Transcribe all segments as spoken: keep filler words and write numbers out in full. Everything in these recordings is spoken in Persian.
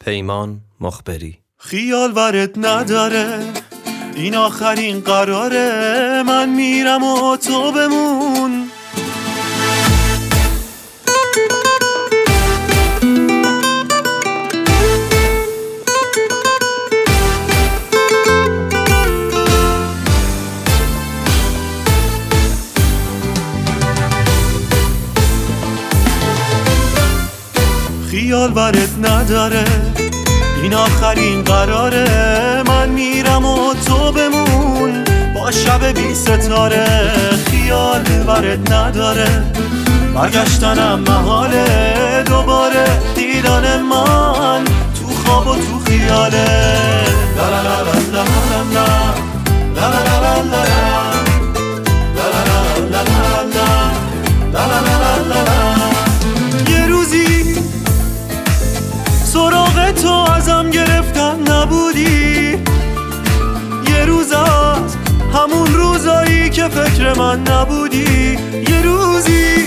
پیمان مخبری. خیال ورد نداره این آخرین قراره، من میرم و تو بمون. خیال ورد نداره این آخرین قراره، من میرم و تو بمون با شب بی ستاره. خیال ورد نداره برگشتنم محاله، دوباره دیدن من تو خواب و تو خیاله. لا لا لا لا لا لا لا لا لا سراغ تو ازم گرفتن نبودی، یه روز از همون روزایی که فکر من نبودی. یه روزی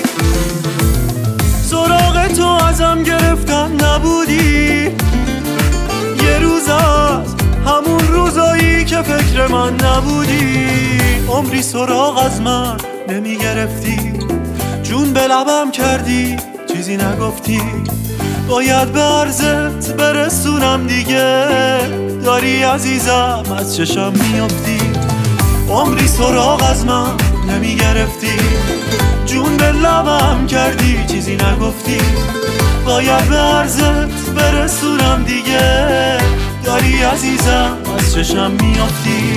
سراغ تو ازم گرفتن نبودی، یه روز از همون روزایی که فکر من نبودی. عمری سراغ از من نمی گرفتی، جون به لبم کردی چیزی نگفتی. باید به عرضت برسونم دیگه، داری عزیزم از چشم میافتی. عمری سراغ از من نمی گرفتی، جون به لبم کردی چیزی نگفتی. باید به عرضت برسونم دیگه، داری عزیزم از چشم میافتی.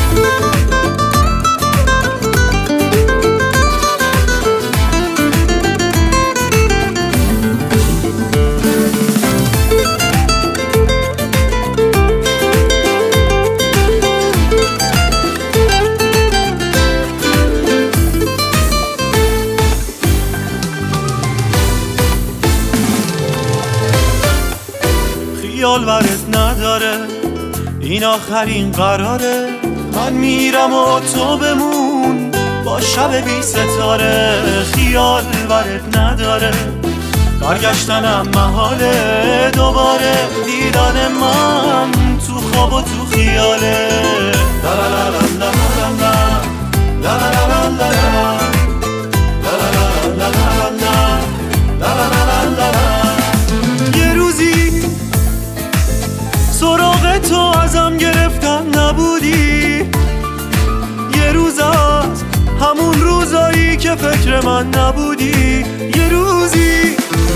خیال ورد نداره این آخرین قراره، من میرم و تو بمون با شب بی ستاره. خیال ورد نداره برگشتنم محاله، دوباره دیدن من تو خواب و تو خیاله. لا لا لا لا لا لا لا لا لا سراغ تو ازم گرفتن نبودی، یه روز از همون روزایی که فکر من نبودی. یه روزی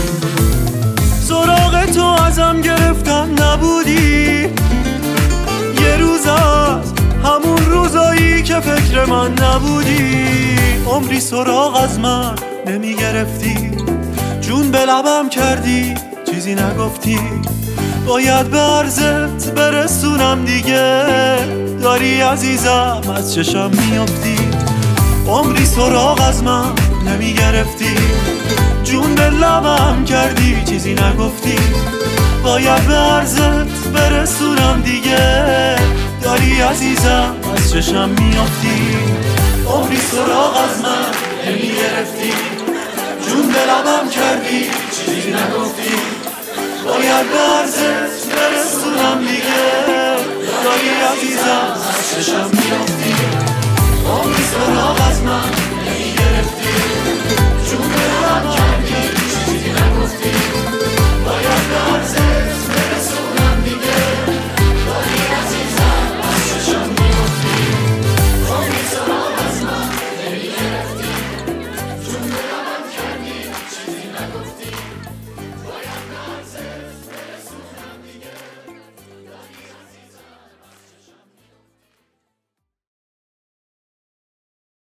سراغ تو ازم گرفتن نبودی، یه روز از همون روزایی که فکر من نبودی. عمری سراغ از من نمی گرفتی، جون به لبم کردی چیزی نگفتی. باید به عرضت برسونم دیگه، داری عزیزم از چشم میافتی. عمری سراغ از من نمی گرفتی، جون به لبم کردی چیزی نگفتی. باید به عرضت برسونم دیگه، داری عزیزم از چشم میافتی. عمری سراغ از من نمی گرفتی، جون به لبم کردی چیزی نگفتی. باید به عرضت برسونم دیگه، داری عزیزم از چشم میافتی. عمری سراغ از من نمی گرفتی، جون به لبم کردی چیزی نگفتی.